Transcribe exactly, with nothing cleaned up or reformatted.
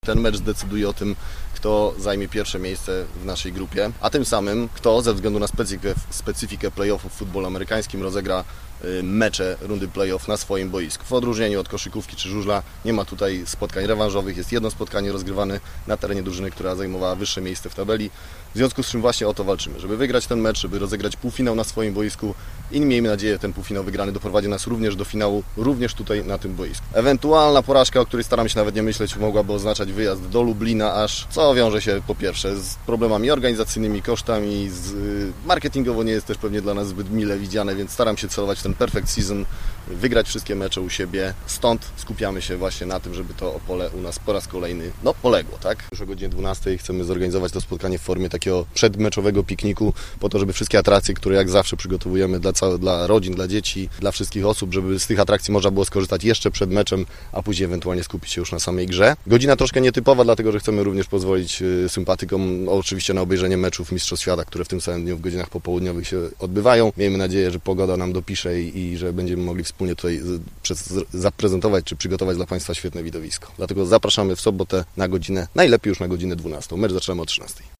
ten mecz zdecyduje o tym, kto zajmie pierwsze miejsce w naszej grupie, a tym samym kto ze względu na specyfikę, specyfikę play-offów w futbolu amerykańskim rozegra mecze rundy play-off na swoim boisku. W odróżnieniu od koszykówki czy żużla nie ma tutaj spotkań rewanżowych, jest jedno spotkanie rozgrywane na terenie drużyny, która zajmowała wyższe miejsce w tabeli. W związku z czym właśnie o to walczymy, żeby wygrać ten mecz, żeby rozegrać półfinał na swoim boisku i miejmy nadzieję, ten półfinał wygrany doprowadzi nas również do finału, również tutaj na tym boisku. Ewentualna porażka, o której staram się nawet nie myśleć, mogłaby oznaczać wyjazd do Lublina aż, co wiąże się po pierwsze z problemami organizacyjnymi, kosztami, z, marketingowo nie jest też pewnie dla nas zbyt mile widziane, więc staram się celować w ten perfect season, wygrać wszystkie mecze u siebie, stąd skupiamy się właśnie na tym, żeby to Opole u nas po raz kolejny, no poległo, tak? Już o godzinie dwunastej chcemy zorganizować to spotkanie w formie takiego przedmeczowego pikniku, po to, żeby wszystkie atrakcje, które jak zawsze przygotowujemy dla, całe, dla rodzin, dla dzieci, dla wszystkich osób, żeby z tych atrakcji można było skorzystać jeszcze przed meczem, a później ewentualnie skupić się już na samej grze. Godzina troszkę nietypowa, dlatego że chcemy również pozwolić sympatykom oczywiście na obejrzenie meczów Mistrzostw Świata, które w tym samym dniu w godzinach popołudniowych się odbywają. Miejmy nadzieję, że pogoda nam dopisze i, i że będziemy mogli wspólnie tutaj przez, zaprezentować czy przygotować dla Państwa świetne widowisko. Dlatego zapraszamy w sobotę na godzinę, najlepiej już na godzinę dwunastą. Mecz zaczynamy o trzynastej.